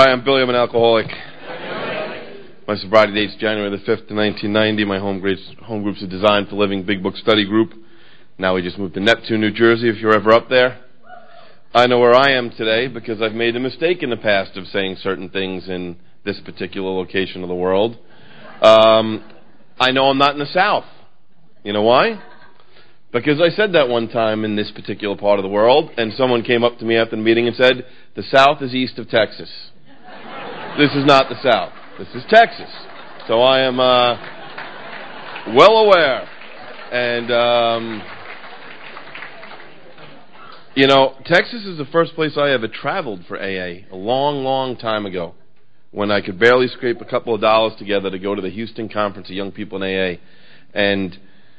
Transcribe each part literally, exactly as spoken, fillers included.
Hi, I'm Billy. I'm an alcoholic. My sobriety date's January the fifth, nineteen ninety. My home, group's, home group's a Design for Living Big Book Study Group. Now we just moved to Neptune, New Jersey, if you're ever up there. I know where I am today because I've made a mistake in the past of saying certain things in this particular location of the world. Um, I know I'm not in the South. You know why? Because I said that one time in this particular part of the world, and someone came up to me after the meeting and said, the South is east of Texas. This is not the South. This is Texas. So I am uh, well aware. And, um, you know, Texas is the first place I ever traveled for A A, a long, long time ago, when I could barely scrape a couple of dollars together to go to the Houston Conference of Young People in A A. And,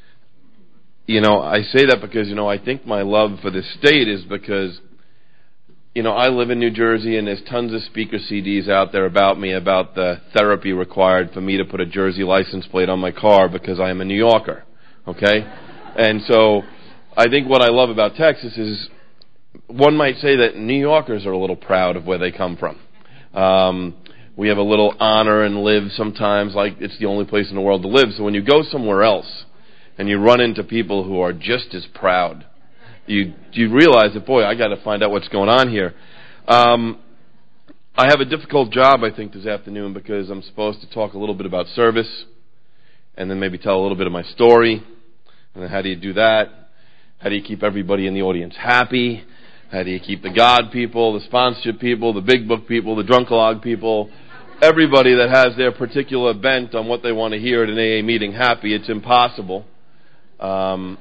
you know, I say that because, you know, I think my love for this state is because, you know, I live in New Jersey, and there's tons of speaker C Ds out there about me, about the therapy required for me to put a Jersey license plate on my car because I am a New Yorker, okay? And so I think what I love about Texas is one might say that New Yorkers are a little proud of where they come from. Um, we have a little honor and live sometimes like it's the only place in the world to live. So when you go somewhere else and you run into people who are just as proud, you you realize that, boy, I got to find out what's going on here. Um, I have a difficult job, I think, this afternoon because I'm supposed to talk a little bit about service and then maybe tell a little bit of my story. And then how do you do that? How do you keep everybody in the audience happy? How do you keep the God people, the sponsorship people, the big book people, the drunkalog people, everybody that has their particular bent on what they want to hear at an A A meeting happy? It's impossible. Um,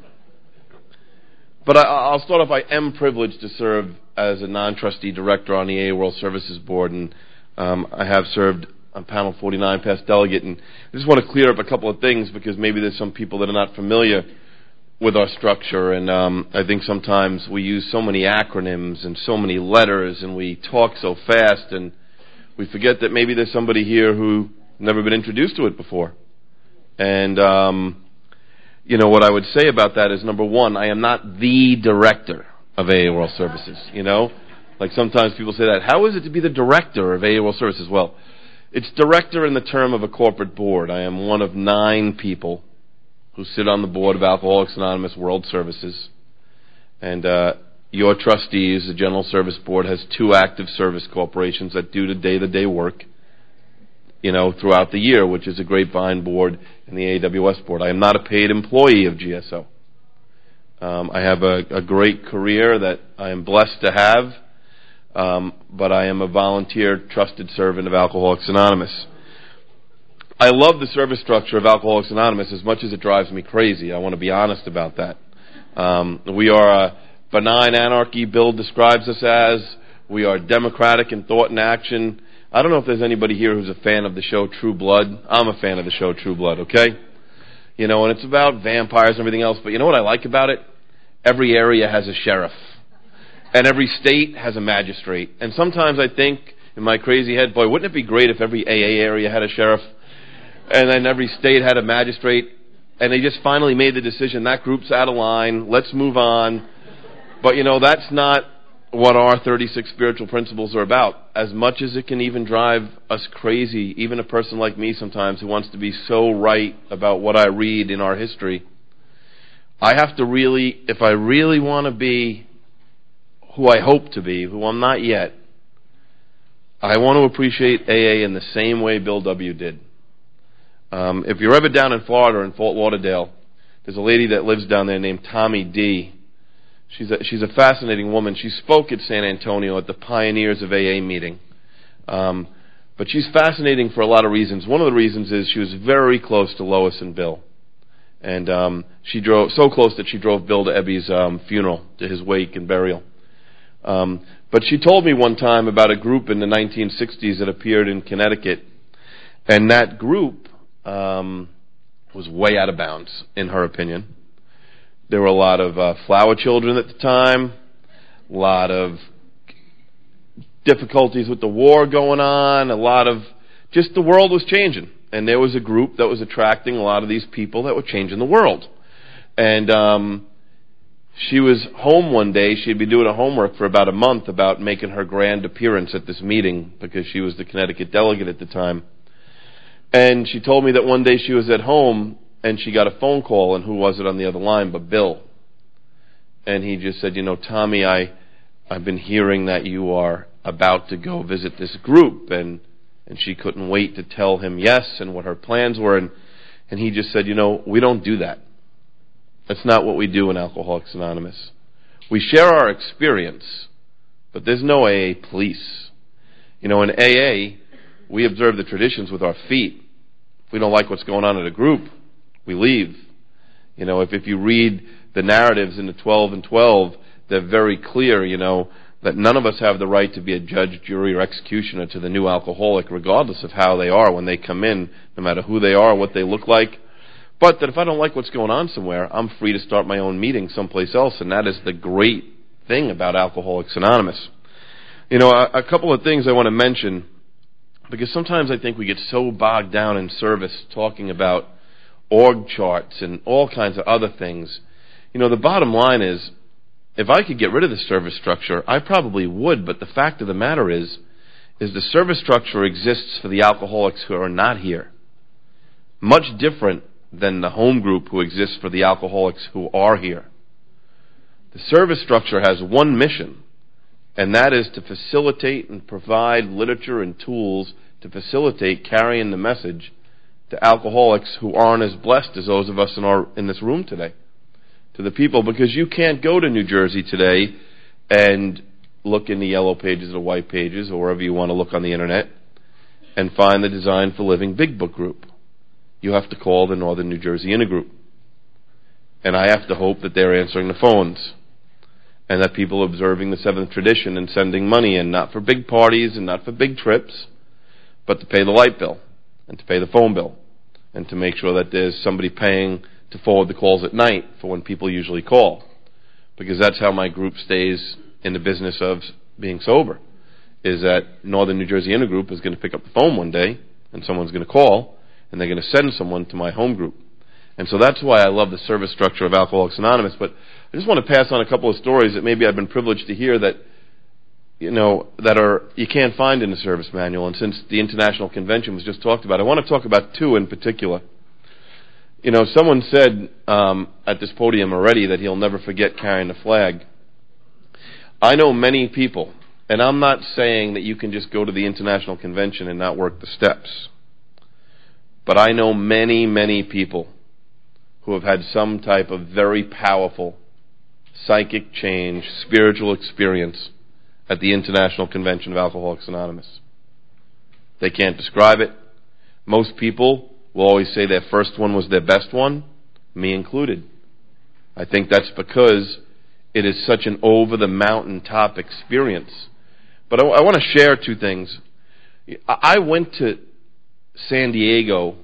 but I, I'll start off. I am privileged to serve as a non-trustee director on the A A World Services Board, and um, I have served on Panel forty-nine, past delegate. And I just want to clear up a couple of things because maybe there's some people that are not familiar with our structure, and um, I think sometimes we use so many acronyms and so many letters, and we talk so fast, and we forget that maybe there's somebody here who never been introduced to it before. And um, you know, what I would say about that is, number one, I am not the director of A A World Services, you know? Like sometimes people say that. How is it to be the director of A A World Services? Well, it's director in the term of a corporate board. I am one of nine people who sit on the board of Alcoholics Anonymous World Services. And uh, your trustees, the General Service Board, has two active service corporations that do the day-to-day work, you know, throughout the year, which is a Grapevine board and the A W S board. I am not a paid employee of G S O. Um, I have a, a great career that I am blessed to have, um, but I am a volunteer, trusted servant of Alcoholics Anonymous. I love the service structure of Alcoholics Anonymous as much as it drives me crazy. I want to be honest about that. Um, we are a benign anarchy, Bill describes us as. We are democratic in thought and action. I don't know if there's anybody here who's a fan of the show True Blood. I'm a fan of the show True Blood, okay? You know, and it's about vampires and everything else, but you know what I like about it? Every area has a sheriff. And every state has a magistrate. And sometimes I think, in my crazy head, boy, wouldn't it be great if every A A area had a sheriff? And then every state had a magistrate? And they just finally made the decision, that group's out of line, let's move on. But, you know, that's not what our thirty-six spiritual principles are about. As much as it can even drive us crazy, even a person like me sometimes who wants to be so right about what I read in our history, I have to really, if I really want to be who I hope to be, who I'm not yet, I want to appreciate A A in the same way Bill W. did. Um, if you're ever down in Florida, in Fort Lauderdale, there's a lady that lives down there named Tommy D. She's a, she's a fascinating woman. She spoke at San Antonio at the Pioneers of A A meeting. Um, but she's fascinating for a lot of reasons. One of the reasons is she was very close to Lois and Bill. And um, she drove so close that she drove Bill to Ebby's um, funeral, to his wake and burial. Um, but she told me one time about a group in the nineteen sixties that appeared in Connecticut. And that group um, was way out of bounds, in her opinion. There were a lot of uh, flower children at the time, a lot of difficulties with the war going on, a lot of, just the world was changing. And there was a group that was attracting a lot of these people that were changing the world. And um, she was home one day. She'd been doing her homework for about a month about making her grand appearance at this meeting because she was the Connecticut delegate at the time. And she told me that one day she was at home and she got a phone call, and who was it on the other line but Bill? And he just said, you know, Tommy, I, I've been hearing that you are about to go visit this group. And, and she couldn't wait to tell him yes and what her plans were. And, and he just said, you know, we don't do that. That's not what we do in Alcoholics Anonymous. We share our experience, but there's no A A police. You know, in A A, we observe the traditions with our feet. If we don't like what's going on in a group, we leave. You know, if, if you read the narratives in the twelve and twelve, they're very clear, you know, that none of us have the right to be a judge, jury, or executioner to the new alcoholic, regardless of how they are when they come in, no matter who they are, what they look like. But that if I don't like what's going on somewhere, I'm free to start my own meeting someplace else, and that is the great thing about Alcoholics Anonymous. You know, a, a couple of things I want to mention, because sometimes I think we get so bogged down in service talking about org charts and all kinds of other things. You know, the bottom line is, if I could get rid of the service structure, I probably would, but the fact of the matter is, is the service structure exists for the alcoholics who are not here. Much different than the home group who exists for the alcoholics who are here. The service structure has one mission, and that is to facilitate and provide literature and tools to facilitate carrying the message to alcoholics who aren't as blessed as those of us in our in this room today. To the people, because you can't go to New Jersey today and look in the yellow pages or the white pages or wherever you want to look on the internet and find the Design for Living Big Book group. You have to call the Northern New Jersey Intergroup. And I have to hope that they're answering the phones and that people are observing the seventh tradition and sending money in, not for big parties and not for big trips, but to pay the light bill and to pay the phone bill and to make sure that there's somebody paying to forward the calls at night for when people usually call. Because that's how my group stays in the business of being sober, is that Northern New Jersey Intergroup is going to pick up the phone one day and someone's going to call and they're going to send someone to my home group. And so that's why I love the service structure of Alcoholics Anonymous. But I just want to pass on a couple of stories that maybe I've been privileged to hear that, you know, that are you can't find in the service manual. And since the International Convention was just talked about, I want to talk about two in particular. You know, someone said um, at this podium already that he'll never forget carrying the flag. I know many people, and I'm not saying that you can just go to the International Convention and not work the steps. But I know many, many people who have had some type of very powerful psychic change, spiritual experience at the International Convention of Alcoholics Anonymous. They can't describe it. Most people will always say their first one was their best one, me included. I think that's because it is such an over-the-mountain-top experience. But I, I want to share two things. I went to San Diego,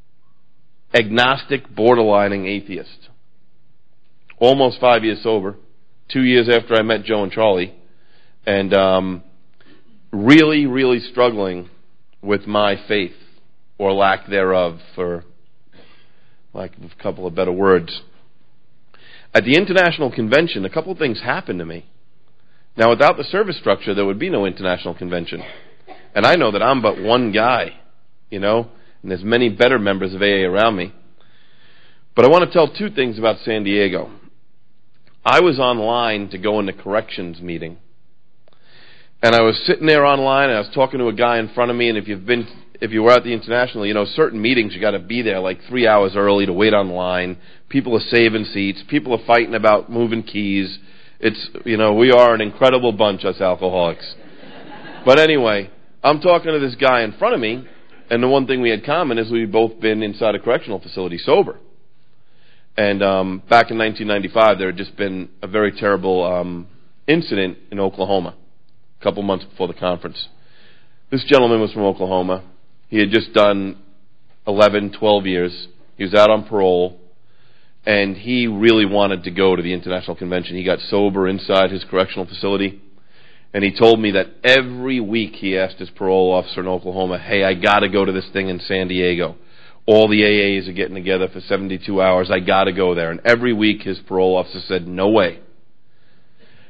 agnostic, borderlining atheist. Almost five years sober, two years after I met Joe and Charlie, and um, really, really struggling with my faith, or lack thereof, for lack of a couple of better words. At the International Convention, a couple of things happened to me. Now, without the service structure, there would be no International Convention. And I know that I'm but one guy, you know, and there's many better members of A A around me. But I want to tell two things about San Diego. I was online to go in the corrections meeting. And I was sitting there online, and I was talking to a guy in front of me, and if you've been, if you were at the International, you know, certain meetings you got to be there like three hours early to wait online. People are saving seats. People are fighting about moving keys. It's, you know, we are an incredible bunch, us alcoholics. But anyway, I'm talking to this guy in front of me, and the one thing we had common is we'd both been inside a correctional facility sober. And um, back in nineteen ninety-five, there had just been a very terrible um, incident in Oklahoma, a couple months before the conference. This gentleman was from Oklahoma. He had just done eleven, twelve years. He was out on parole, and he really wanted to go to the International Convention. He got sober inside his correctional facility. And he told me that every week he asked his parole officer in Oklahoma, hey, I got to go to this thing in San Diego. All the A As are getting together for seventy-two hours. I got to go there. And every week his parole officer said, no way.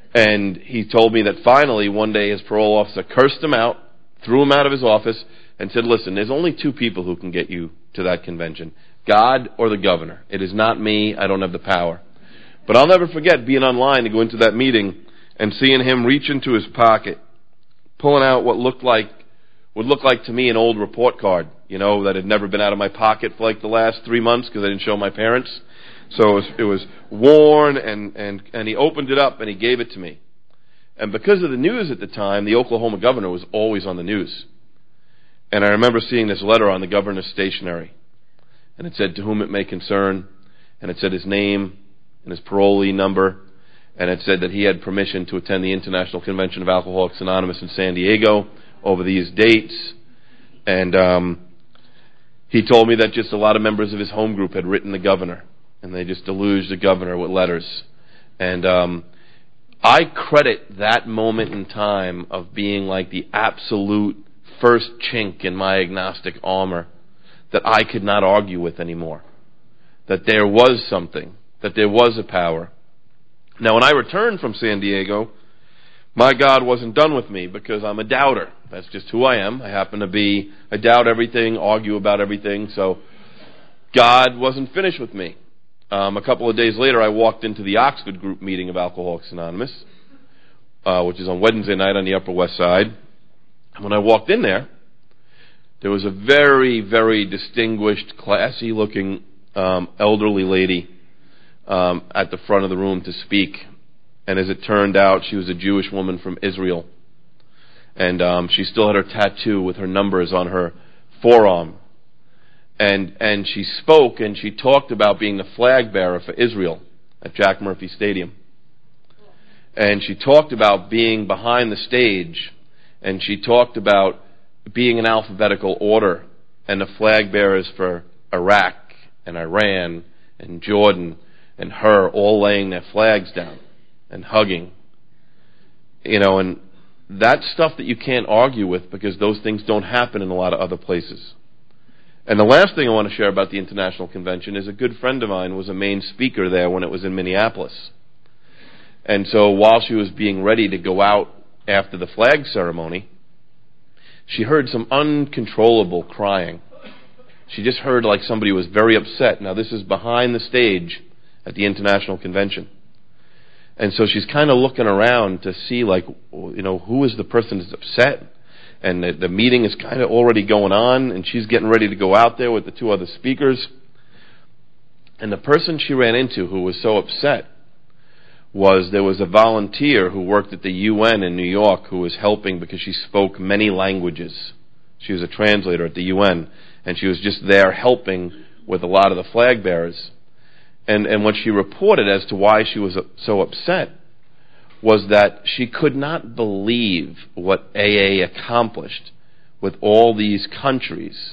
And he told me that finally one day his parole officer cursed him out, threw him out of his office, and said, listen, there's only two people who can get you to that convention, God or the governor. It is not me. I don't have the power. But I'll never forget being online to go into that meeting and seeing him reach into his pocket, pulling out what looked like, would look like to me an old report card, you know, that had never been out of my pocket for like the last three months because I didn't show my parents. So it was, it was worn, and, and, and he opened it up and he gave it to me. And because of the news at the time, the Oklahoma governor was always on the news. And I remember seeing this letter on the governor's stationery. And it said, to whom it may concern. And it said his name and his parolee number. And it said that he had permission to attend the International Convention of Alcoholics Anonymous in San Diego over these dates. And um, he told me that just a lot of members of his home group had written the governor. And they just deluged the governor with letters. And um, I credit that moment in time of being like the absolute first chink in my agnostic armor that I could not argue with anymore. That there was something. That there was a power. Now, when I returned from San Diego, my God wasn't done with me because I'm a doubter. That's just who I am. I happen to be, I doubt everything, argue about everything, so God wasn't finished with me. Um, a couple of days later, I walked into the Oxford group meeting of Alcoholics Anonymous, uh, which is on Wednesday night on the Upper West Side. And when I walked in there, there was a very, very distinguished, classy-looking um, elderly lady um, at the front of the room to speak. And as it turned out, she was a Jewish woman from Israel. And um, she still had her tattoo with her numbers on her forearm. And and she spoke and she talked about being the flag bearer for Israel at Jack Murphy Stadium. And she talked about being behind the stage, and she talked about being in alphabetical order and the flag bearers for Iraq and Iran and Jordan and her all laying their flags down and hugging. You know, and that's stuff that you can't argue with because those things don't happen in a lot of other places. And the last thing I want to share about the International Convention is a good friend of mine was a main speaker there when it was in Minneapolis. And so while she was being ready to go out after the flag ceremony, she heard some uncontrollable crying. She just heard like somebody was very upset. Now this is behind the stage at the International Convention. And so she's kind of looking around to see like, you know, who is the person that's upset? And the, the meeting is kind of already going on, and she's getting ready to go out there with the two other speakers. And the person she ran into who was so upset was there was a volunteer who worked at the U N in New York who was helping because she spoke many languages. She was a translator at the U N, and she was just there helping with a lot of the flag bearers. And, and what she reported as to why she was so upset was that she could not believe what A A accomplished with all these countries,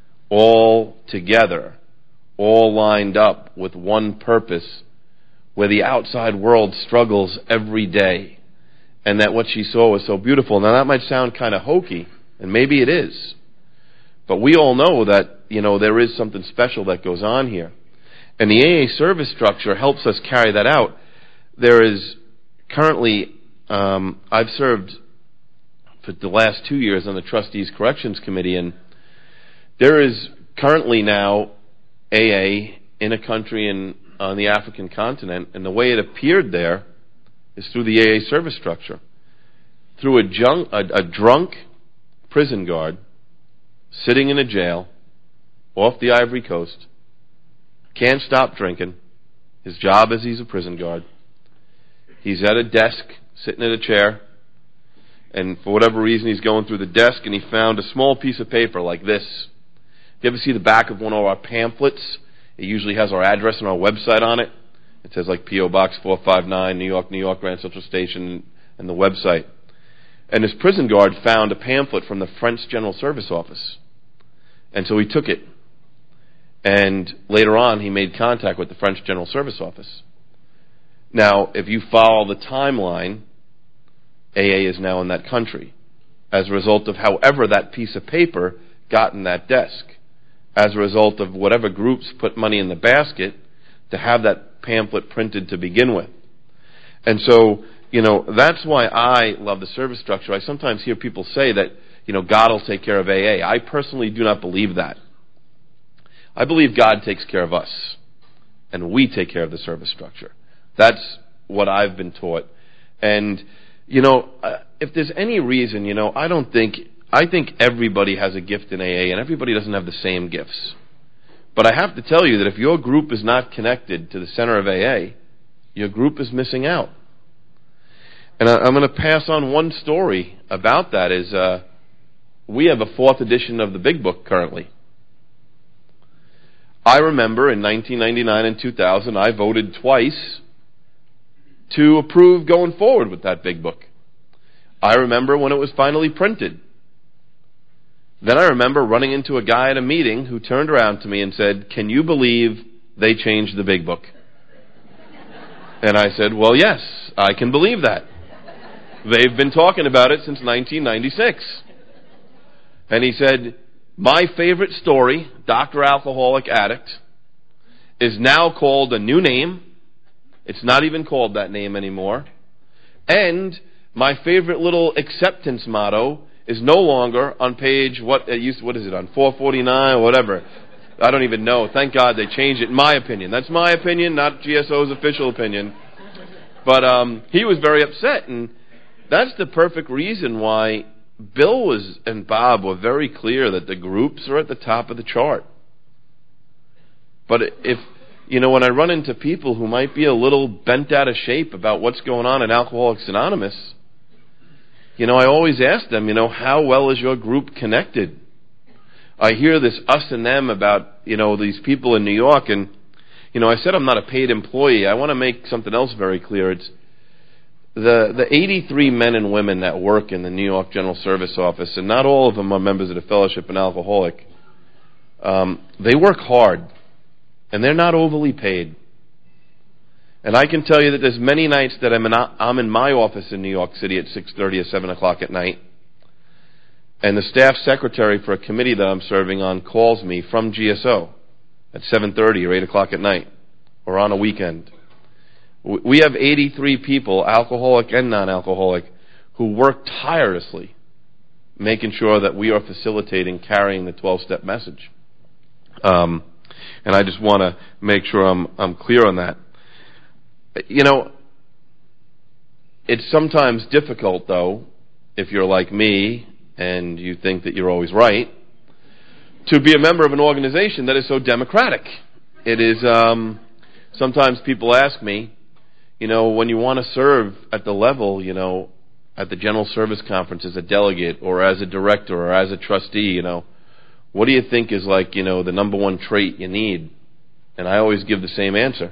all together, all lined up with one purpose, where the outside world struggles every day, and that what she saw was so beautiful. Now that might sound kind of hokey, and maybe it is, but we all know that, you know, there is something special that goes on here. And the A A service structure helps us carry that out. There is currently, um, I've served for the last two years on the Trustees Corrections Committee, and there is currently now A A in a country in, on the African continent, and the way it appeared there is through the A A service structure. Through a, junk, a, a drunk prison guard sitting in a jail off the Ivory Coast, can't stop drinking. His job is he's a prison guard. He's at a desk, sitting at a chair, and for whatever reason he's going through the desk and he found a small piece of paper like this. You ever see the back of one of our pamphlets? It usually has our address and our website on it. It says like P O Box four five nine, New York, New York, Grand Central Station, and the website. And this prison guard found a pamphlet from the French General Service Office. And so he took it. And later on, he made contact with the French General Service Office. Now, if you follow the timeline, A A is now in that country as a result of however that piece of paper got in that desk, as a result of whatever groups put money in the basket to have that pamphlet printed to begin with. And so, you know, that's why I love the service structure. I sometimes hear people say that, you know, God will take care of A A. I personally do not believe that. I believe God takes care of us, and we take care of the service structure. That's what I've been taught. And, you know, if there's any reason, you know, I don't think, I think everybody has a gift in A A, and everybody doesn't have the same gifts. But I have to tell you that if your group is not connected to the center of A A, your group is missing out. And I, I'm going to pass on one story about that is uh, we have a fourth edition of the Big Book currently. I remember in nineteen ninety-nine and two thousand, I voted twice to approve going forward with that Big Book. I remember when it was finally printed. Then I remember running into a guy at a meeting who turned around to me and said, "Can you believe they changed the Big Book?" And I said, "Well, yes, I can believe that. They've been talking about it since nineteen ninety-six. And he said, "My favorite story, Doctor Alcoholic Addict, is now called a new name. It's not even called that name anymore. And my favorite little acceptance motto is no longer on page, what it used, what is it, on four forty-nine or whatever. I don't even know. Thank God they changed it, in my opinion. That's my opinion, not G S O's official opinion. But um, he was very upset, and that's the perfect reason why Bill was and Bob were very clear that the groups are at the top of the chart. But if, you know, when I run into people who might be a little bent out of shape about what's going on in Alcoholics Anonymous, you know, I always ask them, you know, how well is your group connected? I hear this us and them about, you know, these people in New York, and, you know, I said I'm not a paid employee. I want to make something else very clear. It's the the eighty-three men and women that work in the New York General Service Office, and not all of them are members of the Fellowship and Alcoholic. Um, they work hard, and they're not overly paid. And I can tell you that there's many nights that I'm in, I'm in my office in New York City at six thirty or seven o'clock at night, and the staff secretary for a committee that I'm serving on calls me from G S O at seven thirty or eight o'clock at night, or on a weekend. We have eighty-three people, alcoholic and non-alcoholic, who work tirelessly making sure that we are facilitating carrying the twelve-step message. Um, and I just want to make sure I'm I'm clear on that. You know, it's sometimes difficult, though, if you're like me and you think that you're always right, to be a member of an organization that is so democratic. It is, um, sometimes people ask me, you know, when you want to serve at the level, you know, at the General Service Conference as a delegate or as a director or as a trustee, you know, what do you think is like, you know, the number one trait you need? And I always give the same answer.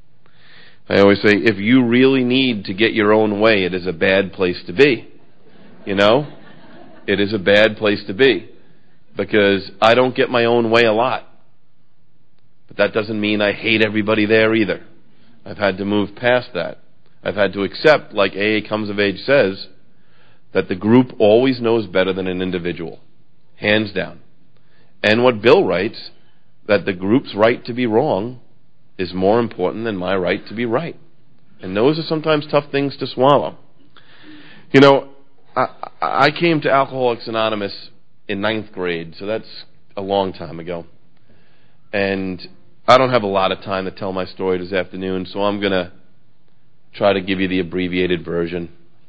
I always say, if you really need to get your own way, it is a bad place to be. You know? It is a bad place to be. Because I don't get my own way a lot. But that doesn't mean I hate everybody there either. I've had to move past that. I've had to accept, like A A Comes of Age says, that the group always knows better than an individual. Hands down. And what Bill writes, that the group's right to be wrong is more important than my right to be right. And those are sometimes tough things to swallow. You know, I, I came to Alcoholics Anonymous in ninth grade, so that's a long time ago. And I don't have a lot of time to tell my story this afternoon, so I'm going to try to give you the abbreviated version.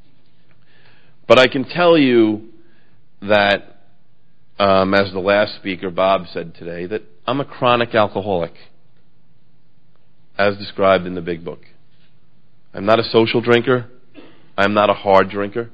But I can tell you that, um, as the last speaker, Bob, said today, that I'm a chronic alcoholic, as described in the Big Book. I'm not a social drinker. I'm not a hard drinker.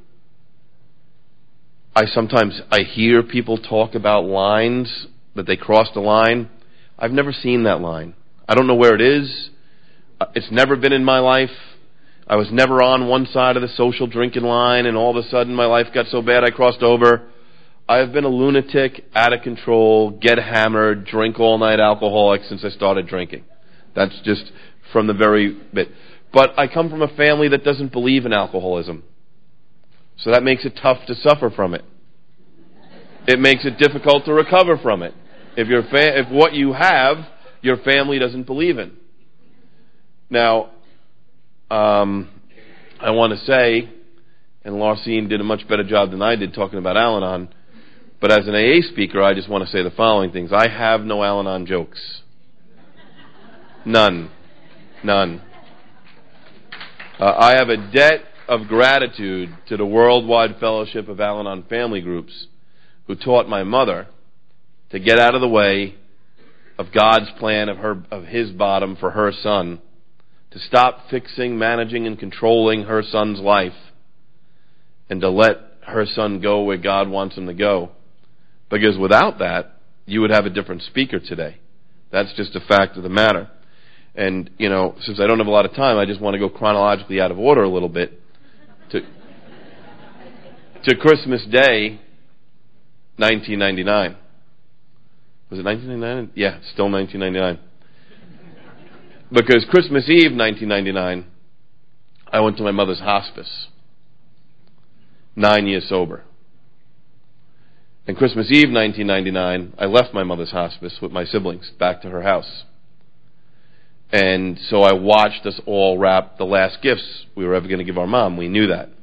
I sometimes, I hear people talk about lines, that they crossed a line. I've never seen that line. I don't know where it is. It's never been in my life. I was never on one side of the social drinking line, and all of a sudden my life got so bad I crossed over. I have been a lunatic, out of control, get hammered, drink all night alcoholic since I started drinking. That's just from the very bit. But I come from a family that doesn't believe in alcoholism. So that makes it tough to suffer from it. It makes it difficult to recover from it. If your fa- if what you have, your family doesn't believe in. Now, um, I want to say, and Larcene did a much better job than I did talking about Al-Anon, but as an A A speaker, I just want to say the following things. I have no Al-Anon jokes. None. None. Uh, I have a debt of gratitude to the Worldwide Fellowship of Al-Anon Family Groups, who taught my mother to get out of the way of God's plan of her of His bottom for her son, to stop fixing, managing, and controlling her son's life, and to let her son go where God wants him to go. Because without that, you would have a different speaker today. That's just a fact of the matter. And, you know, since I don't have a lot of time, I just want to go chronologically out of order a little bit to to Christmas Day, nineteen ninety-nine. Was it nineteen ninety-nine? Yeah, still nineteen ninety-nine. Because Christmas Eve, nineteen ninety-nine, I went to my mother's hospice. Nine years sober. And Christmas Eve, nineteen ninety-nine, I left my mother's hospice with my siblings back to her house. And so I watched us all wrap the last gifts we were ever going to give our mom. We knew that.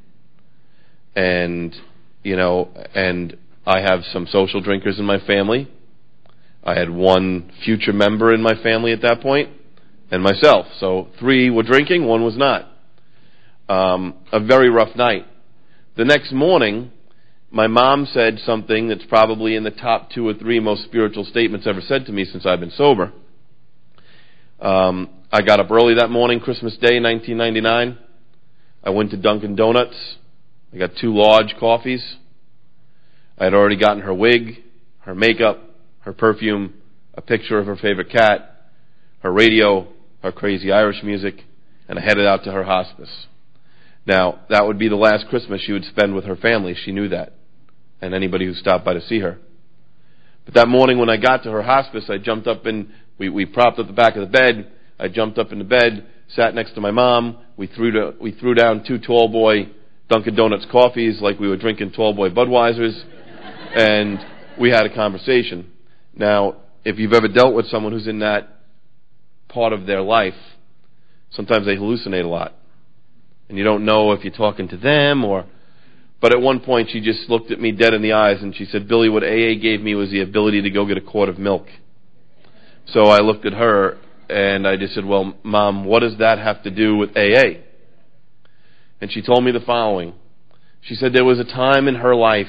And, you know, and I have some social drinkers in my family. I had one future member in my family at that point, and myself. So three were drinking, one was not. Um, a very rough night. The next morning, my mom said something that's probably in the top two or three most spiritual statements ever said to me since I've been sober. Um, I got up early that morning, Christmas Day, nineteen ninety-nine. I went to Dunkin' Donuts. I got two large coffees. I had already gotten her wig, her makeup, her perfume, a picture of her favorite cat, her radio, her crazy Irish music, and I headed out to her hospice. Now, that would be the last Christmas she would spend with her family. She knew that, and anybody who stopped by to see her. But that morning when I got to her hospice, I jumped up in, we, we propped up the back of the bed. I jumped up in the bed, sat next to my mom. We threw, to, we threw down two tall boy Dunkin' Donuts coffees like we were drinking tall boy Budweisers, and we had a conversation. Now, if you've ever dealt with someone who's in that part of their life, sometimes they hallucinate a lot. And you don't know if you're talking to them or... But at one point she just looked at me dead in the eyes and she said, Billy, what A A gave me was the ability to go get a quart of milk. So I looked at her and I just said, well, Mom, what does that have to do with A A? And she told me the following. She said there was a time in her life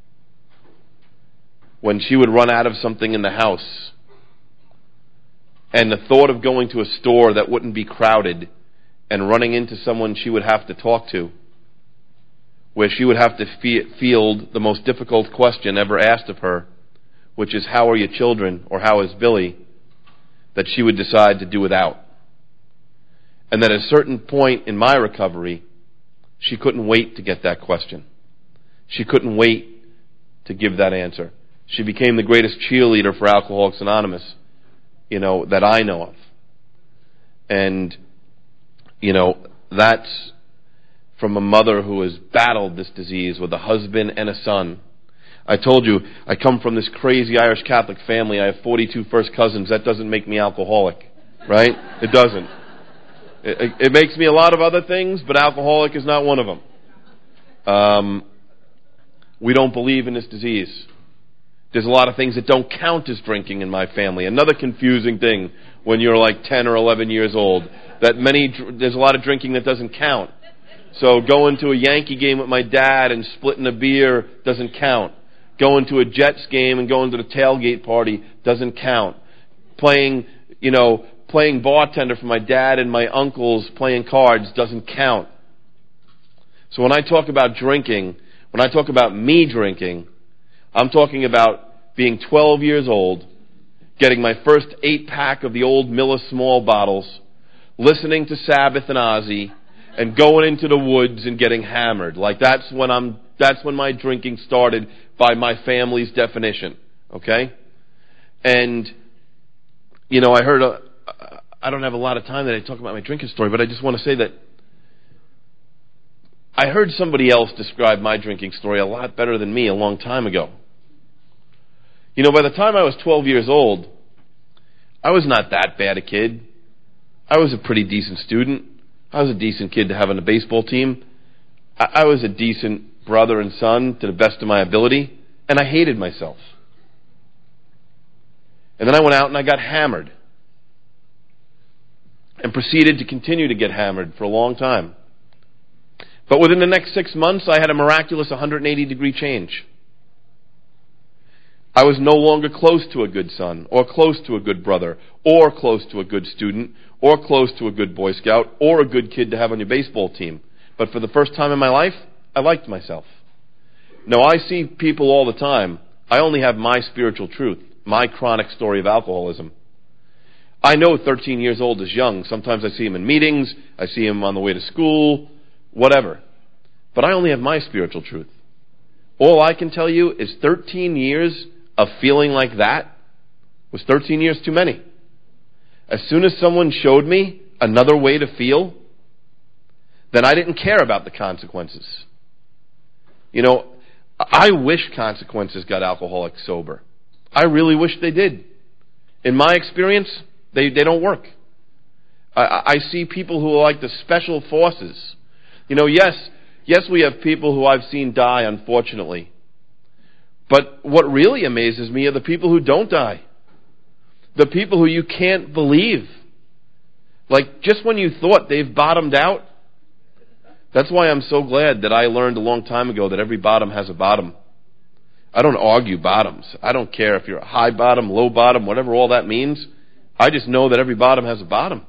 when she would run out of something in the house, and the thought of going to a store that wouldn't be crowded and running into someone she would have to talk to, where she would have to field the most difficult question ever asked of her, which is, how are your children, or how is Billy, that she would decide to do without. And that at a certain point in my recovery, she couldn't wait to get that question. She couldn't wait to give that answer. She became the greatest cheerleader for Alcoholics Anonymous, you know, that I know of. And, you know, that's from a mother who has battled this disease with a husband and a son. I told you, I come from this crazy Irish Catholic family. I have forty-two first cousins. That doesn't make me alcoholic, right? It doesn't. It, it makes me a lot of other things, but alcoholic is not one of them. Um, we don't believe in this disease. There's a lot of things that don't count as drinking in my family. Another confusing thing when you're like ten or eleven years old, that many there's a lot of drinking that doesn't count. So going to a Yankee game with my dad and splitting a beer doesn't count. Going to a Jets game and going to the tailgate party doesn't count. Playing, you know, playing bartender for my dad and my uncles playing cards doesn't count. So when I talk about drinking, when I talk about me drinking, I'm talking about being twelve years old, getting my first eight-pack of the old Miller Small bottles, listening to Sabbath and Ozzy, and going into the woods and getting hammered. Like that's when I'm, that's when my drinking started by my family's definition. Okay? And, you know, I heard a, I don't have a lot of time that I talk about my drinking story, but I just want to say that I heard somebody else describe my drinking story a lot better than me a long time ago. You know, by the time I was twelve years old, I was not that bad a kid. I was a pretty decent student. I was a decent kid to have on the baseball team. I, I was a decent brother and son to the best of my ability, and I hated myself. And then I went out and I got hammered and proceeded to continue to get hammered for a long time. But within the next six months, I had a miraculous one hundred eighty degree change. I was no longer close to a good son, or close to a good brother, or close to a good student, or close to a good Boy Scout, or a good kid to have on your baseball team. But for the first time in my life, I liked myself. Now, I see people all the time. I only have my spiritual truth, my chronic story of alcoholism. I know thirteen years old is young. Sometimes I see him in meetings, I see him on the way to school, whatever. But I only have my spiritual truth. All I can tell you is thirteen years of feeling like that was thirteen years too many. As soon as someone showed me another way to feel, then I didn't care about the consequences. You know, I wish Consequences got alcoholics sober. I really wish they did. In my experience, they, they don't work. I, I see people who are like the special forces. You know, yes, yes, we have people who I've seen die, unfortunately. But what really amazes me are the people who don't die. The people who you can't believe. Like, just when you thought they've bottomed out. That's why I'm so glad that I learned a long time ago that every bottom has a bottom. I don't argue bottoms. I don't care if you're a high bottom, low bottom, whatever all that means. I just know that every bottom has a bottom.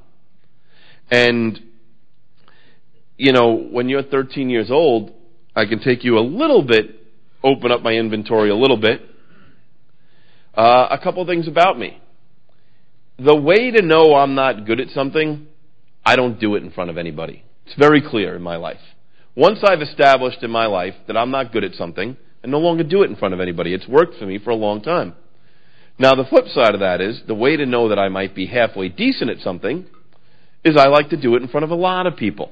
And, you know, when you're thirteen years old, I can take you a little bit, open up my inventory a little bit. Uh, a couple things about me. The way to know I'm not good at something, I don't do it in front of anybody. It's very clear in my life. Once I've established in my life that I'm not good at something, I no longer do it in front of anybody. It's worked for me for a long time. Now, the flip side of that is, the way to know that I might be halfway decent at something is I like to do it in front of a lot of people.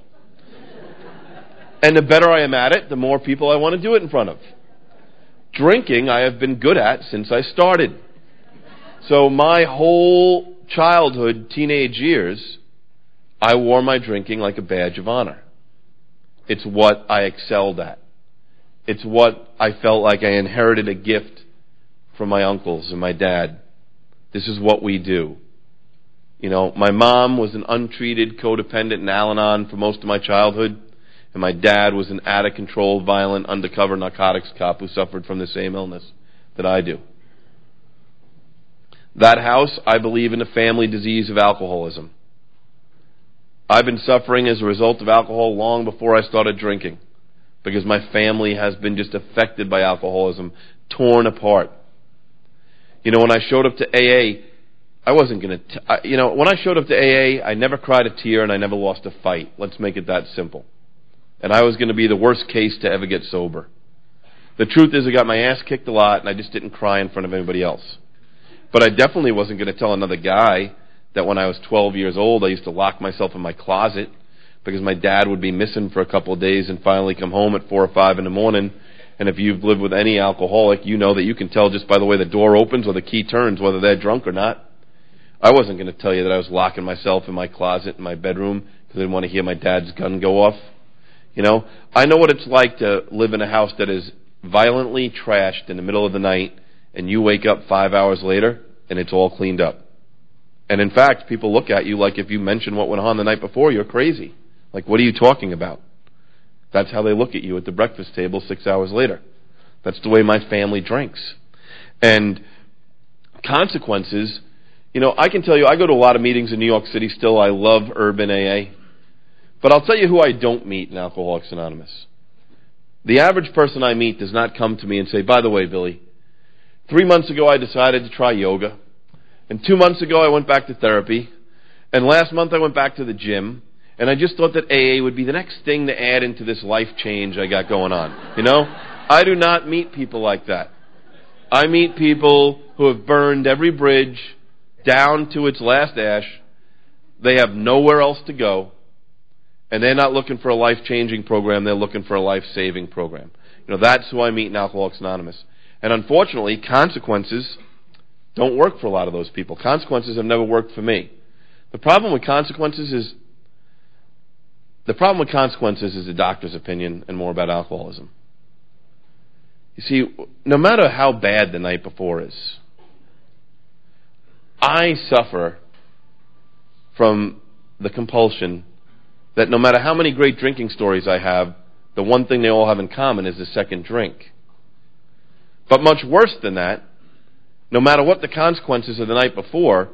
And the better I am at it, the more people I want to do it in front of. Drinking, I have been good at since I started. So my whole childhood, teenage years, I wore my drinking like a badge of honor. It's what I excelled at. It's what I felt like I inherited a gift from my uncles and my dad. This is what we do. You know, my mom was an untreated, codependent and Al-Anon for most of my childhood. And my dad was an out-of-control, violent, undercover narcotics cop who suffered from the same illness that I do. That house, I believe in the family disease of alcoholism. I've been suffering as a result of alcohol long before I started drinking, because my family has been just affected by alcoholism, torn apart. You know, when I showed up to A A, I wasn't going to, you know, when I showed up to A A, I never cried a tear and I never lost a fight. Let's make it that simple. And I was going to be the worst case to ever get sober. The truth is I got my ass kicked a lot and I just didn't cry in front of anybody else. But I definitely wasn't going to tell another guy that when I was twelve years old, I used to lock myself in my closet because my dad would be missing for a couple of days and finally come home at four or five in the morning. And if you've lived with any alcoholic, you know that you can tell just by the way the door opens or the key turns whether they're drunk or not. I wasn't going to tell you that I was locking myself in my closet in my bedroom because I didn't want to hear my dad's gun go off. You know, I know what it's like to live in a house that is violently trashed in the middle of the night and you wake up five hours later and it's all cleaned up. And in fact, people look at you like if you mention what went on the night before, you're crazy. Like, what are you talking about? That's how they look at you at the breakfast table six hours later. That's the way my family drinks. And Consequences, you know, I can tell you, I go to a lot of meetings in New York City still. I love urban A A. But I'll tell you who I don't meet in Alcoholics Anonymous. The average person I meet does not come to me and say, by the way, Billy, three months ago I decided to try yoga. And two months ago I went back to therapy. And last month I went back to the gym. And I just thought that A A would be the next thing to add into this life change I got going on. You know? I do not meet people like that. I meet people who have burned every bridge down to its last ash. They have nowhere else to go. And they're not looking for a life-changing program. They're looking for a life-saving program. You know, that's who I meet in Alcoholics Anonymous. And unfortunately, Consequences don't work for a lot of those people. Consequences have never worked for me. The problem with Consequences is the problem with consequences is the doctor's opinion and more about alcoholism. You see, no matter how bad the night before is, I suffer from the compulsion that no matter how many great drinking stories I have, the one thing they all have in common is the second drink. But much worse than that, no matter what the consequences of the night before,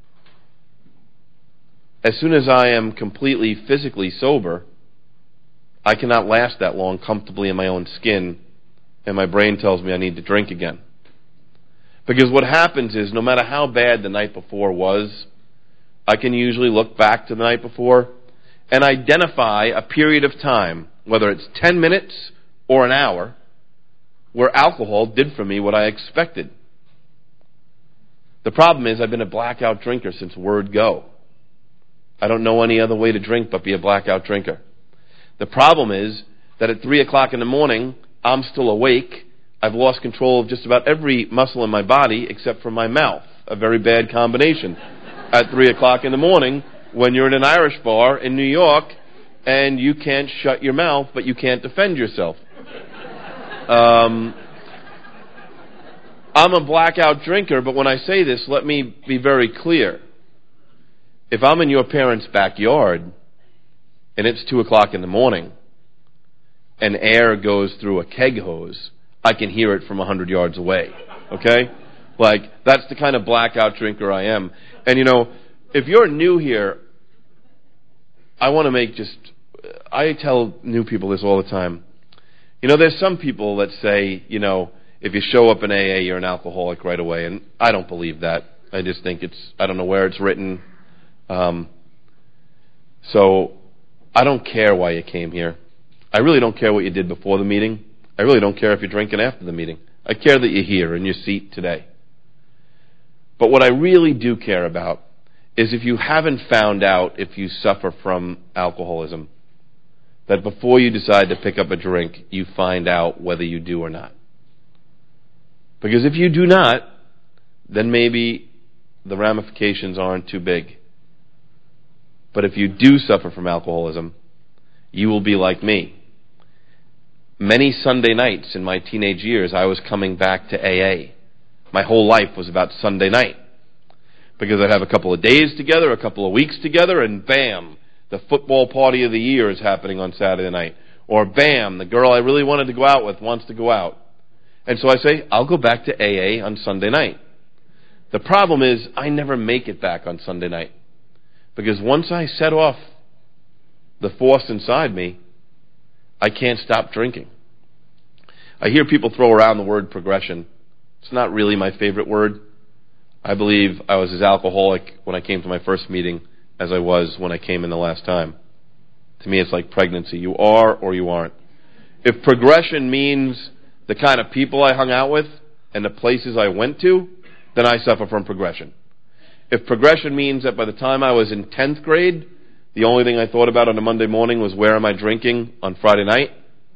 as soon as I am completely physically sober, I cannot last that long comfortably in my own skin, and my brain tells me I need to drink again. Because what happens is, no matter how bad the night before was, I can usually look back to the night before and identify a period of time, whether it's ten minutes or an hour, where alcohol did for me what I expected. The problem is I've been a blackout drinker since word go. I don't know any other way to drink but be a blackout drinker. The problem is that at three o'clock in the morning, I'm still awake. I've lost control of just about every muscle in my body except for my mouth. A very bad combination. At three o'clock in the morning, when you're in an Irish bar in New York and you can't shut your mouth, but you can't defend yourself. Um, I'm a blackout drinker, but when I say this, let me be very clear. If I'm in your parents' backyard and it's two o'clock in the morning and air goes through a keg hose, I can hear it from a hundred yards away. Okay? Like, that's the kind of blackout drinker I am. And you know, if you're new here, I want to make just, I tell new people this all the time. You know, there's some people that say, you know, if you show up in A A, you're an alcoholic right away. And I don't believe that. I just think it's, I don't know where it's written. Um, so I don't care why you came here. I really don't care what you did before the meeting. I really don't care if you're drinking after the meeting. I care that you're here in your seat today. But what I really do care about is if you haven't found out if you suffer from alcoholism, that before you decide to pick up a drink, you find out whether you do or not. Because if you do not, then maybe the ramifications aren't too big. But if you do suffer from alcoholism, you will be like me. Many Sunday nights in my teenage years, I was coming back to A A. My whole life was about Sunday night. Because I'd have a couple of days together, a couple of weeks together, and bam, the football party of the year is happening on Saturday night. Or bam, the girl I really wanted to go out with wants to go out. And so I say, I'll go back to A A on Sunday night. The problem is, I never make it back on Sunday night. Because once I set off the force inside me, I can't stop drinking. I hear people throw around the word progression. It's not really my favorite word. I believe I was as alcoholic when I came to my first meeting as I was when I came in the last time. To me, it's like pregnancy. You are or you aren't. If progression means the kind of people I hung out with and the places I went to, then I suffer from progression. If progression means that by the time I was in tenth grade, the only thing I thought about on a Monday morning was where am I drinking on Friday night,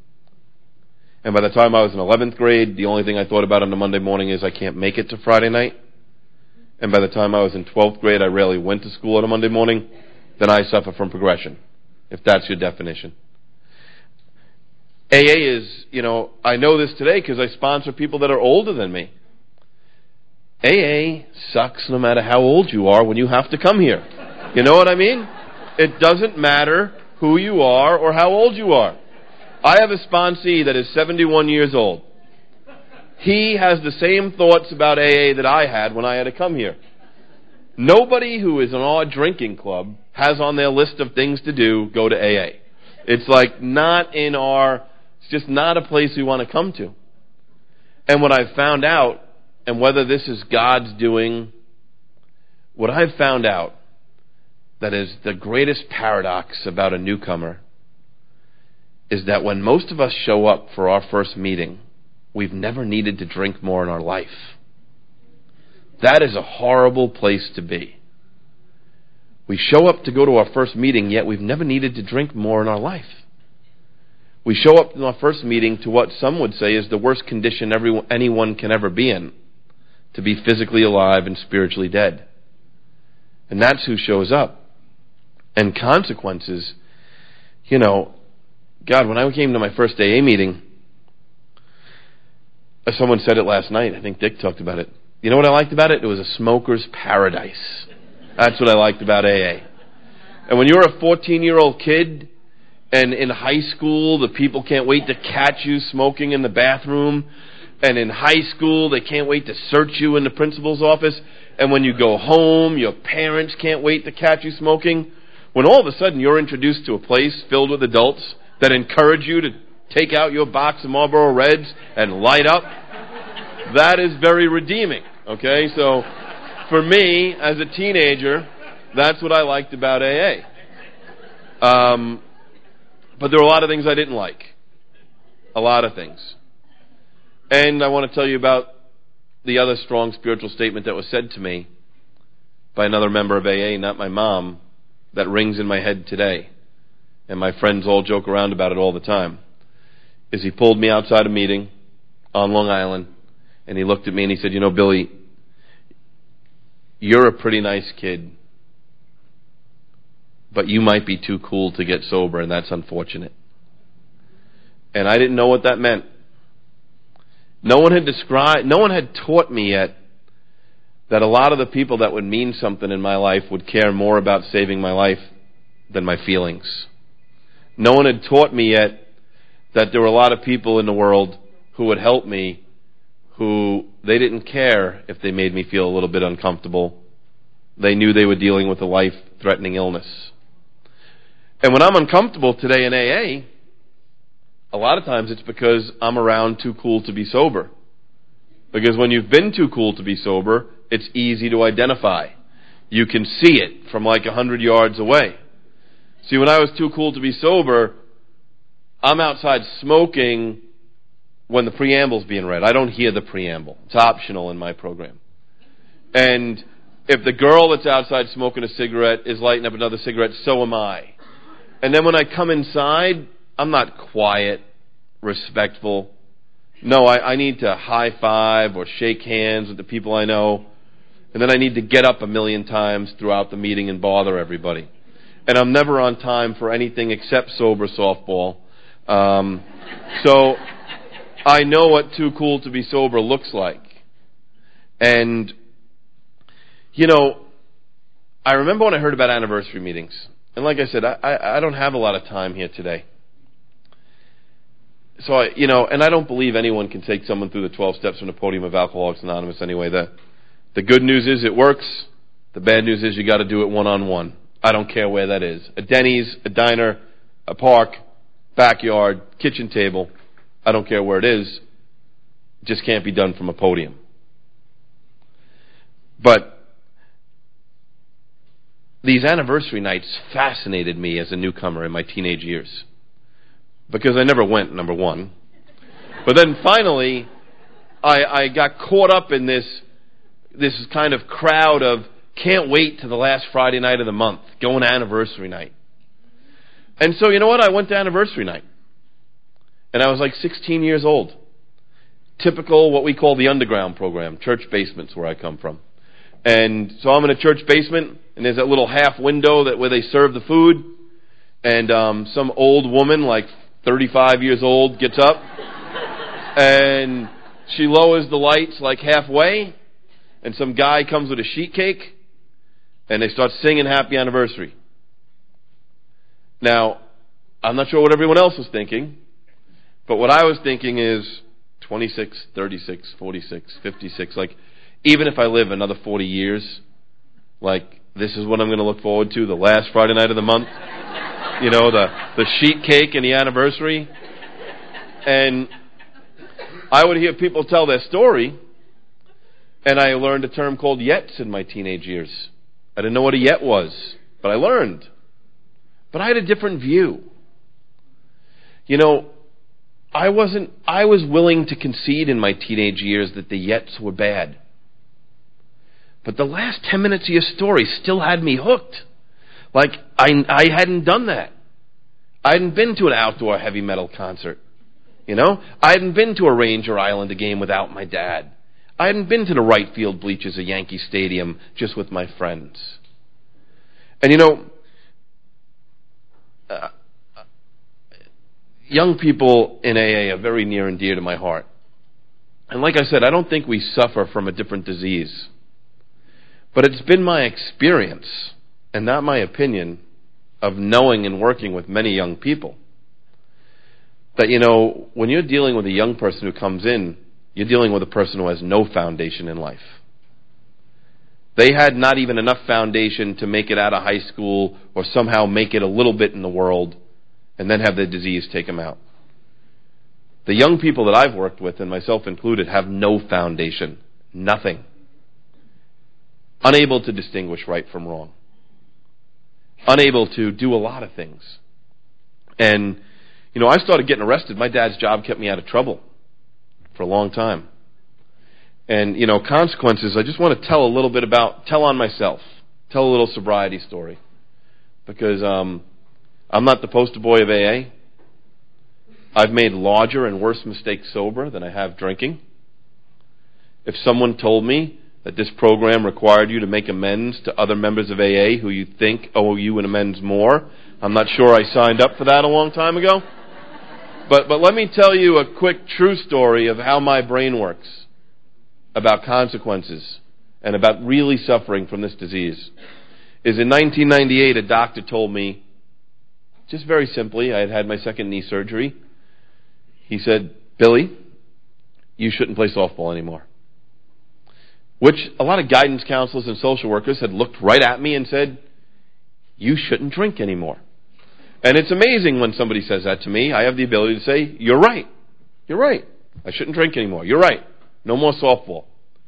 and by the time I was in eleventh grade, the only thing I thought about on a Monday morning is I can't make it to Friday night, and by the time I was in twelfth grade, I rarely went to school on a Monday morning, then I suffer from progression, if that's your definition. A A is, you know, I know this today because I sponsor people that are older than me. A A sucks no matter how old you are when you have to come here. You know what I mean? It doesn't matter who you are or how old you are. I have a sponsee that is seventy-one years old. He has the same thoughts about A A that I had when I had to come here. Nobody who is in our drinking club has on their list of things to do, go to A A. It's like not in our, it's just not a place we want to come to. And what I've found out, and whether this is God's doing, what I've found out that is the greatest paradox about a newcomer is that when most of us show up for our first meeting, we've never needed to drink more in our life. That is a horrible place to be. We show up to go to our first meeting, yet we've never needed to drink more in our life. We show up in our first meeting to what some would say is the worst condition everyone, anyone can ever be in, to be physically alive and spiritually dead. And that's who shows up. And consequences, you know, God, when I came to my first A A meeting, someone said it last night. I think Dick talked about it. You know what I liked about it? It was a smoker's paradise. That's what I liked about A A. And when you're a fourteen-year-old kid, and in high school, the people can't wait to catch you smoking in the bathroom, and in high school, they can't wait to search you in the principal's office, and when you go home, your parents can't wait to catch you smoking. When all of a sudden you're introduced to a place filled with adults that encourage you to take out your box of Marlboro Reds and light up, that is very redeeming, okay? So, for me, as a teenager, that's what I liked about A A. Um, but there were a lot of things I didn't like. A lot of things. And I want to tell you about the other strong spiritual statement that was said to me by another member of A A, not my mom, that rings in my head today. And my friends all joke around about it all the time. Is he pulled me outside a meeting on Long Island, and he looked at me and he said, you know, Billy, you're a pretty nice kid, but you might be too cool to get sober, and that's unfortunate. And I didn't know what that meant. No one had described, no one had taught me yet that a lot of the people that would mean something in my life would care more about saving my life than my feelings. No one had taught me yet that there were a lot of people in the world who would help me who they didn't care if they made me feel a little bit uncomfortable. They knew they were dealing with a life-threatening illness. And when I'm uncomfortable today in A A, a lot of times it's because I'm around too cool to be sober. Because when you've been too cool to be sober, it's easy to identify. You can see it from like a hundred yards away. See, when I was too cool to be sober, I'm outside smoking when the preamble's being read. I don't hear the preamble. It's optional in my program. And if the girl that's outside smoking a cigarette is lighting up another cigarette, so am I. And then when I come inside, I'm not quiet, respectful. No, I, I need to high five or shake hands with the people I know. And then I need to get up a million times throughout the meeting and bother everybody. And I'm never on time for anything except sober softball. Um, so I know what too cool to be sober looks like. And, you know, I remember when I heard about anniversary meetings. And like I said, I, I, I don't have a lot of time here today. So, I, you know, and I don't believe anyone can take someone through the twelve steps from the podium of Alcoholics Anonymous anyway. The, the good news is it works. The bad news is you got to do it one-on-one. I don't care where that is. A Denny's, a diner, a park, backyard, kitchen table. I don't care where it is. It just can't be done from a podium. But these anniversary nights fascinated me as a newcomer in my teenage years. Because I never went, number one. But then finally, I, I got caught up in this, this kind of crowd of can't wait to the last Friday night of the month, going to anniversary night. And so, you know what? I went to anniversary night. And I was like sixteen years old. Typical, what we call the underground program, church basements where I come from. And so I'm in a church basement, and there's that little half window that where they serve the food. And um, some old woman, like thirty-five years old, gets up. And she lowers the lights like halfway. And some guy comes with a sheet cake. And they start singing Happy Anniversary. Now, I'm not sure what everyone else was thinking. But what I was thinking is twenty-six, thirty-six, forty-six, fifty-six. Like, even if I live another forty years, like, this is what I'm going to look forward to, the last Friday night of the month. You know, the, the sheet cake and the anniversary. And I would hear people tell their story, and I learned a term called yets in my teenage years. I didn't know what a yet was, but I learned. But I had a different view. You know, I wasn't, I was willing to concede in my teenage years that the yets were bad. But the last ten minutes of your story still had me hooked. Like, I, I hadn't done that. I hadn't been to an outdoor heavy metal concert. You know? I hadn't been to a Ranger Islander game without my dad. I hadn't been to the right field bleachers of Yankee Stadium just with my friends. And you know, uh, young people in A A are very near and dear to my heart. And like I said, I don't think we suffer from a different disease. But it's been my experience, and not my opinion, of knowing and working with many young people, that, you know, when you're dealing with a young person who comes in, you're dealing with a person who has no foundation in life. They had not even enough foundation to make it out of high school or somehow make it a little bit in the world and then have the disease take them out. The young people that I've worked with, and myself included, have no foundation. Nothing. Unable to distinguish right from wrong. Unable to do a lot of things. And, you know, I started getting arrested. My dad's job kept me out of trouble for a long time. And, you know, consequences, I just want to tell a little bit about, tell on myself. Tell a little sobriety story. Because um, I'm not the poster boy of A A. I've made larger and worse mistakes sober than I have drinking. If someone told me that this program required you to make amends to other members of A A who you think owe you an amends more, I'm not sure I signed up for that a long time ago. But but let me tell you a quick true story of how my brain works about consequences and about really suffering from this disease. Is in nineteen ninety-eight, a doctor told me, just very simply, I had had my second knee surgery. He said, Billy, you shouldn't play softball anymore. Which a lot of guidance counselors and social workers had looked right at me and said, you shouldn't drink anymore. And it's amazing when somebody says that to me. I have the ability to say, you're right. You're right. I shouldn't drink anymore. You're right. No more softball.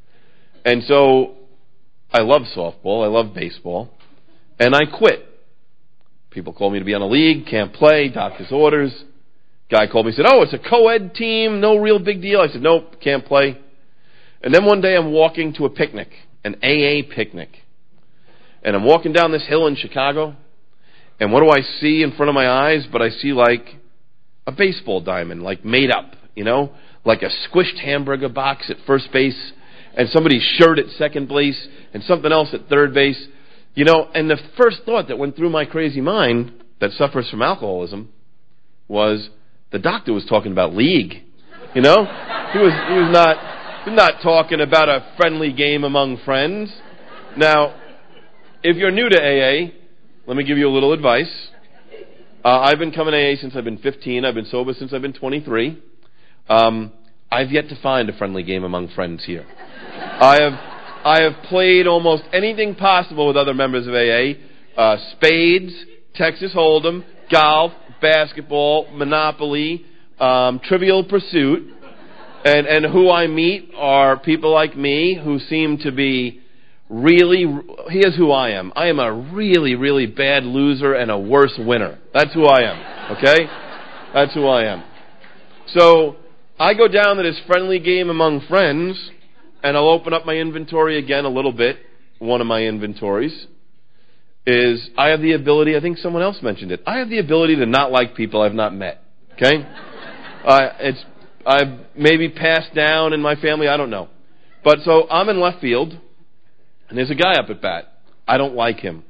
And so I love softball. I love baseball. And I quit. People call me to be on a league, can't play, doctor's orders. Guy called me and said, oh, it's a co-ed team, no real big deal. I said, nope, can't play. And then one day I'm walking to a picnic, an A A picnic. And I'm walking down this hill in Chicago. And what do I see in front of my eyes? But I see like a baseball diamond, like made up, you know? Like a squished hamburger box at first base, and somebody's shirt at second base, and something else at third base. You know, and the first thought that went through my crazy mind that suffers from alcoholism was the doctor was talking about league. You know? He was he was not... We're not talking about a friendly game among friends. Now, if you're new to A A, let me give you a little advice. Uh, I've been coming to A A since I've been fifteen. I've been sober since I've been twenty-three. Um, I've yet to find a friendly game among friends here. I have I have played almost anything possible with other members of A A. Uh, spades, Texas Hold'em, golf, basketball, Monopoly, um, Trivial Pursuit. And and who I meet are people like me who seem to be really, here's who I am. I am a really, really bad loser and a worse winner. That's who I am, okay? That's who I am. So I go down to this friendly game among friends, and I'll open up my inventory again a little bit. One of my inventories is I have the ability, I think someone else mentioned it, I have the ability to not like people I've not met, okay? Uh, it's I've maybe passed down in my family, I don't know. But so I'm in left field, and there's a guy up at bat. I don't like him.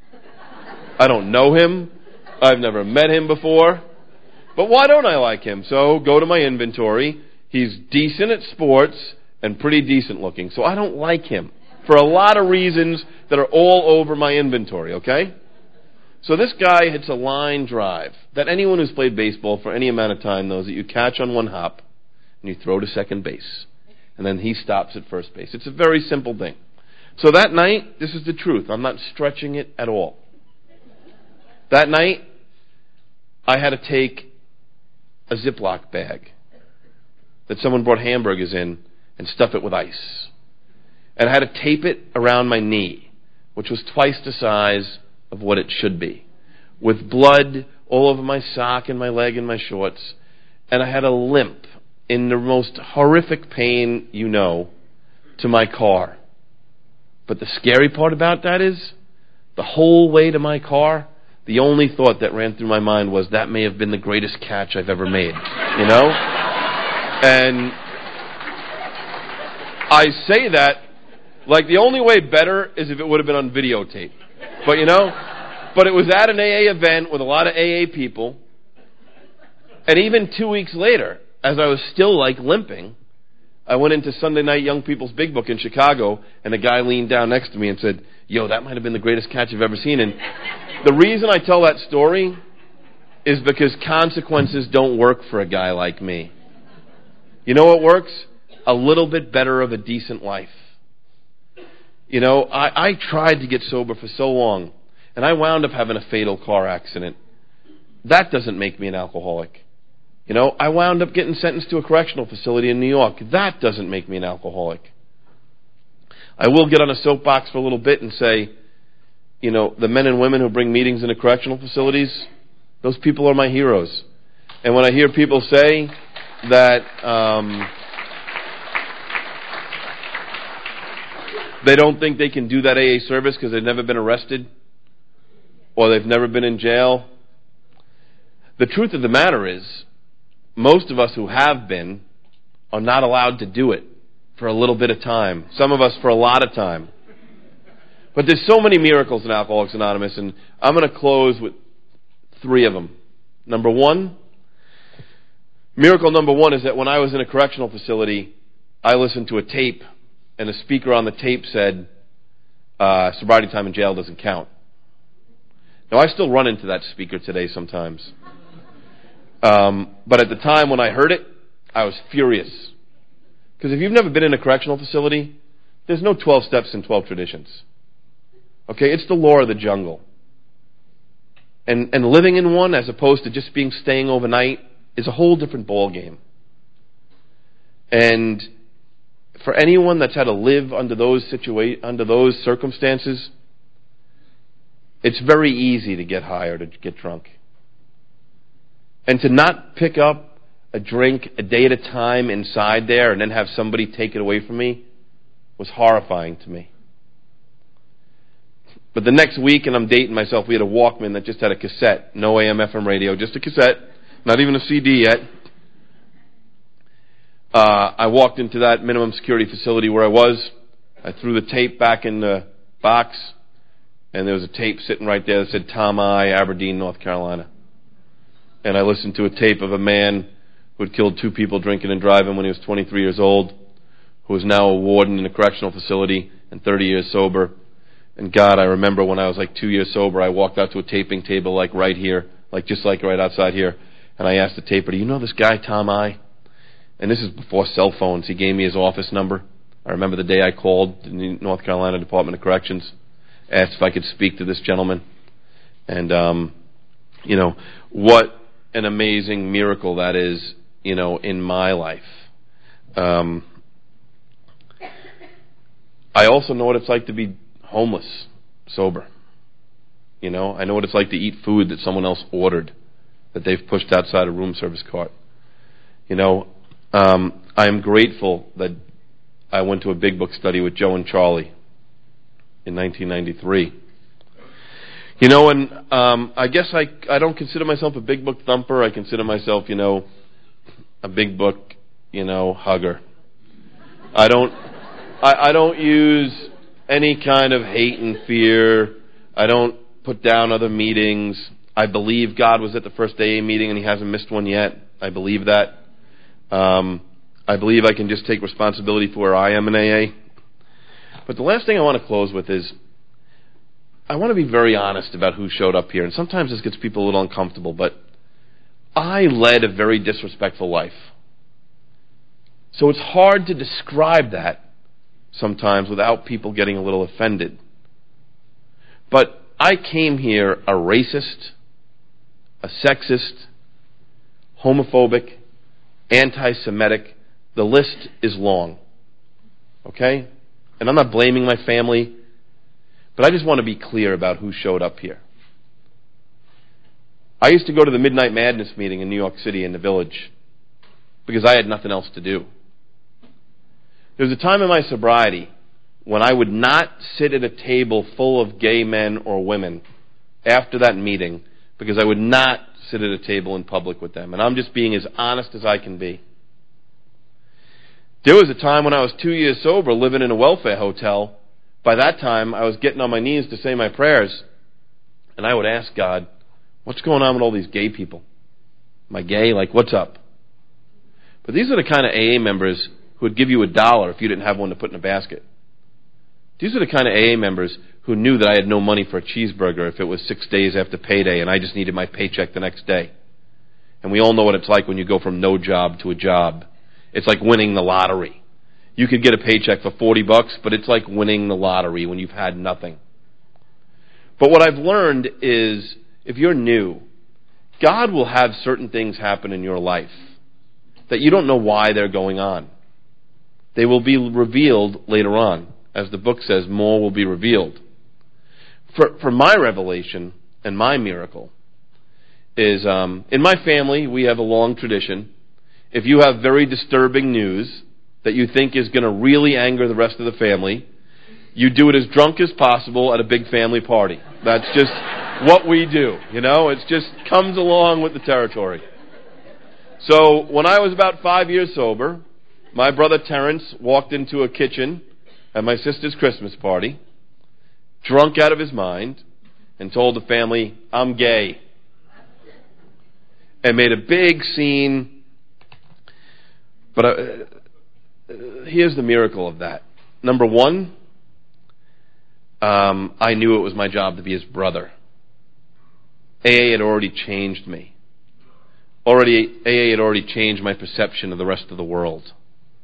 I don't know him. I've never met him before. But why don't I like him? So go to my inventory. He's decent at sports and pretty decent looking. So I don't like him for a lot of reasons that are all over my inventory, okay? So this guy hits a line drive that anyone who's played baseball for any amount of time knows that you catch on one hop, and you throw to second base. And then he stops at first base. It's a very simple thing. So that night, this is the truth. I'm not stretching it at all. That night, I had to take a Ziploc bag that someone brought hamburgers in and stuff it with ice. And I had to tape it around my knee, which was twice the size of what it should be, with blood all over my sock and my leg and my shorts. And I had a limp in the most horrific pain you know, to my car. But the scary part about that is, the whole way to my car, the only thought that ran through my mind was, that may have been the greatest catch I've ever made. You know? And I say that, like the only way better is if it would have been on videotape. But you know? But it was at an A A event with a lot of A A people. And even two weeks later, as I was still like limping, I went into Sunday Night Young People's Big Book in Chicago, and a guy leaned down next to me and said, yo, that might have been the greatest catch you've ever seen. And the reason I tell that story is because consequences don't work for a guy like me. You know what works? A little bit better of a decent life. You know, I, I tried to get sober for so long, and I wound up having a fatal car accident. That doesn't make me an alcoholic. You know, I wound up getting sentenced to a correctional facility in New York. That doesn't make me an alcoholic. I will get on a soapbox for a little bit and say, you know, the men and women who bring meetings into correctional facilities, those people are my heroes. And when I hear people say that um, they don't think they can do that A A service because they've never been arrested or they've never been in jail, the truth of the matter is, most of us who have been are not allowed to do it for a little bit of time. Some of us for a lot of time. But there's so many miracles in Alcoholics Anonymous, and I'm going to close with three of them. Number one, miracle number one is that when I was in a correctional facility, I listened to a tape, and the speaker on the tape said, uh, sobriety time in jail doesn't count. Now, I still run into that speaker today sometimes. Um, but at the time when I heard it, I was furious. Because if you've never been in a correctional facility, there's no twelve steps and twelve traditions. Okay, it's the law of the jungle. And and living in one as opposed to just being staying overnight is a whole different ball game. And for anyone that's had to live under those situa- under those circumstances, it's very easy to get high or to get drunk. And to not pick up a drink a day at a time inside there and then have somebody take it away from me was horrifying to me. But the next week, and I'm dating myself, we had a Walkman that just had a cassette, no A M F M radio, just a cassette, not even a C D yet. Uh, I walked into that minimum security facility where I was. I threw the tape back in the box, and there was a tape sitting right there that said Tom I, Aberdeen, North Carolina. And I listened to a tape of a man who had killed two people drinking and driving when he was twenty-three years old, who is now a warden in a correctional facility and thirty years sober. And God, I remember when I was like two years sober, I walked out to a taping table like right here, like just like right outside here, and I asked the taper, do you know this guy, Tom I? And this is before cell phones. He gave me his office number. I remember the day I called the North Carolina Department of Corrections, asked if I could speak to this gentleman. And, um, you know, what an amazing miracle that is, you know, in my life. Um, I also know what it's like to be homeless, sober. You know, I know what it's like to eat food that someone else ordered, that they've pushed outside a room service cart. You know, um, I am grateful that I went to a Big Book study with Joe and Charlie in nineteen ninety-three. You know, and um, I guess I, I don't consider myself a Big Book thumper. I consider myself, you know, a Big Book, you know, hugger. I don't, I, I don't use any kind of hate and fear. I don't put down other meetings. I believe God was at the first A A meeting and He hasn't missed one yet. I believe that. Um, I believe I can just take responsibility for where I am in A A. But the last thing I want to close with is, I want to be very honest about who showed up here. And sometimes this gets people a little uncomfortable, but I led a very disrespectful life. So it's hard to describe that sometimes without people getting a little offended. But I came here a racist, a sexist, homophobic, anti-Semitic. The list is long. Okay? And I'm not blaming my family, but I just want to be clear about who showed up here. I used to go to the Midnight Madness meeting in New York City in the Village because I had nothing else to do. There was a time in my sobriety when I would not sit at a table full of gay men or women after that meeting because I would not sit at a table in public with them. And I'm just being as honest as I can be. There was a time when I was two years sober living in a welfare hotel. By that time, I was getting on my knees to say my prayers. And I would ask God, what's going on with all these gay people? Am I gay? Like, what's up? But these are the kind of A A members who would give you a dollar if you didn't have one to put in a basket. These are the kind of A A members who knew that I had no money for a cheeseburger if it was six days after payday and I just needed my paycheck the next day. And we all know what it's like when you go from no job to a job. It's like winning the lottery. You could get a paycheck for forty bucks, but it's like winning the lottery when you've had nothing. But what I've learned is, if you're new, God will have certain things happen in your life that you don't know why they're going on. They will be revealed later on. As the book says, more will be revealed. For, for my revelation and my miracle is, um, in my family, we have a long tradition. If you have very disturbing news that you think is going to really anger the rest of the family, you do it as drunk as possible at a big family party. That's just what we do, you know? It just comes along with the territory. So when I was about five years sober, my brother Terrence walked into a kitchen at my sister's Christmas party, drunk out of his mind, and told the family, "I'm gay." And made a big scene. But uh, here's the miracle of that. Number one, um, I knew it was my job to be his brother. A A had already changed me. Already, A A had already changed my perception of the rest of the world.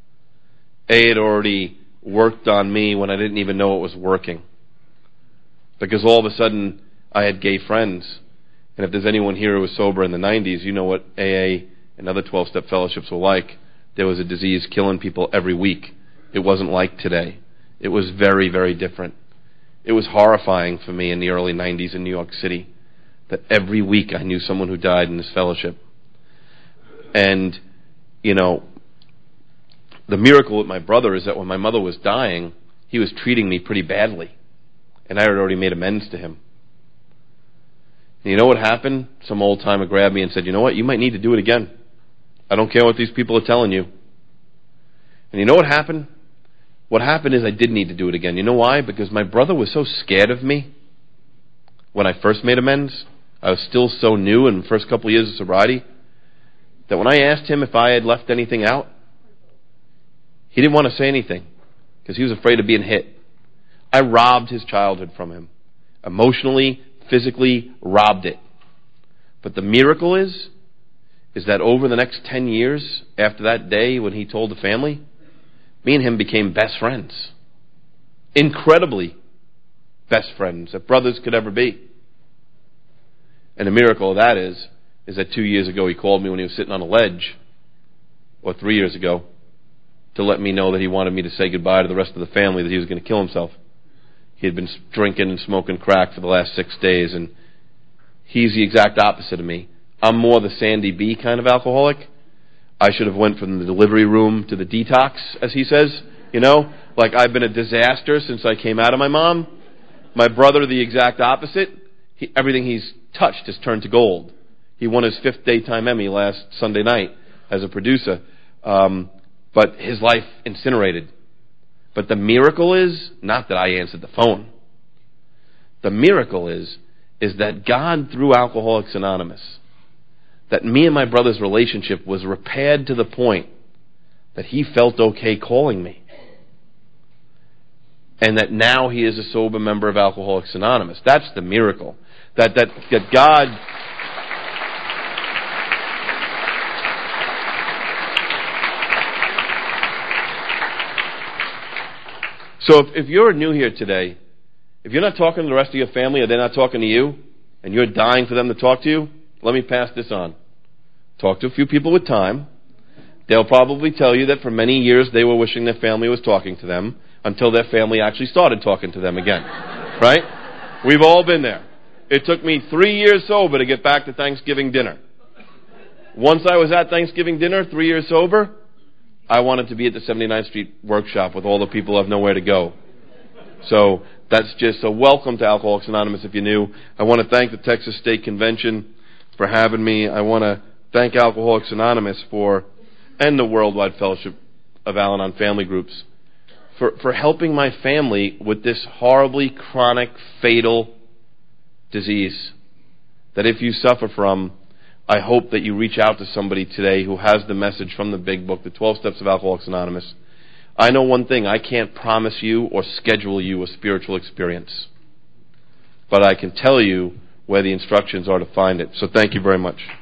A A had already worked on me when I didn't even know it was working. Because all of a sudden, I had gay friends. And if there's anyone here who was sober in the nineties, you know what A A and other twelve-step fellowships were like. There was a disease killing people every week. It wasn't like today. It was very, very different. It was horrifying for me in the early nineties in New York City that every week I knew someone who died in this fellowship. And, you know, the miracle with my brother is that when my mother was dying, he was treating me pretty badly. And I had already made amends to him. And you know what happened? Some old timer grabbed me and said, "You know what? You might need to do it again. I don't care what these people are telling you." And you know what happened? What happened is I did need to do it again. You know why? Because my brother was so scared of me when I first made amends. I was still so new in the first couple of years of sobriety that when I asked him if I had left anything out, he didn't want to say anything because he was afraid of being hit. I robbed his childhood from him. Emotionally, physically, robbed it. But the miracle is, is that over the next ten years after that day when he told the family, me and him became best friends. Incredibly best friends that brothers could ever be. And the miracle of that is, is that two years ago he called me when he was sitting on a ledge, or three years ago, to let me know that he wanted me to say goodbye to the rest of the family, that he was going to kill himself. He had been drinking and smoking crack for the last six days, and he's the exact opposite of me. I'm more the Sandy B kind of alcoholic. I should have went from the delivery room to the detox, as he says, you know, like I've been a disaster since I came out of my mom. My brother, the exact opposite. He, everything he's touched has turned to gold. He won his fifth daytime Emmy last Sunday night as a producer, um, but his life incinerated. But the miracle is not that I answered the phone. The miracle is, is that God, through Alcoholics Anonymous, that me and my brother's relationship was repaired to the point that he felt okay calling me. And that now he is a sober member of Alcoholics Anonymous. That's the miracle. That, that, that God... So if, if you're new here today, if you're not talking to the rest of your family or they're not talking to you, and you're dying for them to talk to you, let me pass this on. Talk to a few people with time. They'll probably tell you that for many years they were wishing their family was talking to them until their family actually started talking to them again. Right? We've all been there. It took me three years sober to get back to Thanksgiving dinner. Once I was at Thanksgiving dinner, three years sober, I wanted to be at the seventy-ninth Street workshop with all the people who have nowhere to go. So that's just a welcome to Alcoholics Anonymous if you're new. I want to thank the Texas State Convention for having me. I want to thank Alcoholics Anonymous for, and the Worldwide Fellowship of Al-Anon Family Groups, for, for helping my family with this horribly chronic, fatal disease that if you suffer from, I hope that you reach out to somebody today who has the message from the big book, the twelve Steps of Alcoholics Anonymous. I know one thing, I can't promise you or schedule you a spiritual experience, but I can tell you where the instructions are to find it. So thank you very much.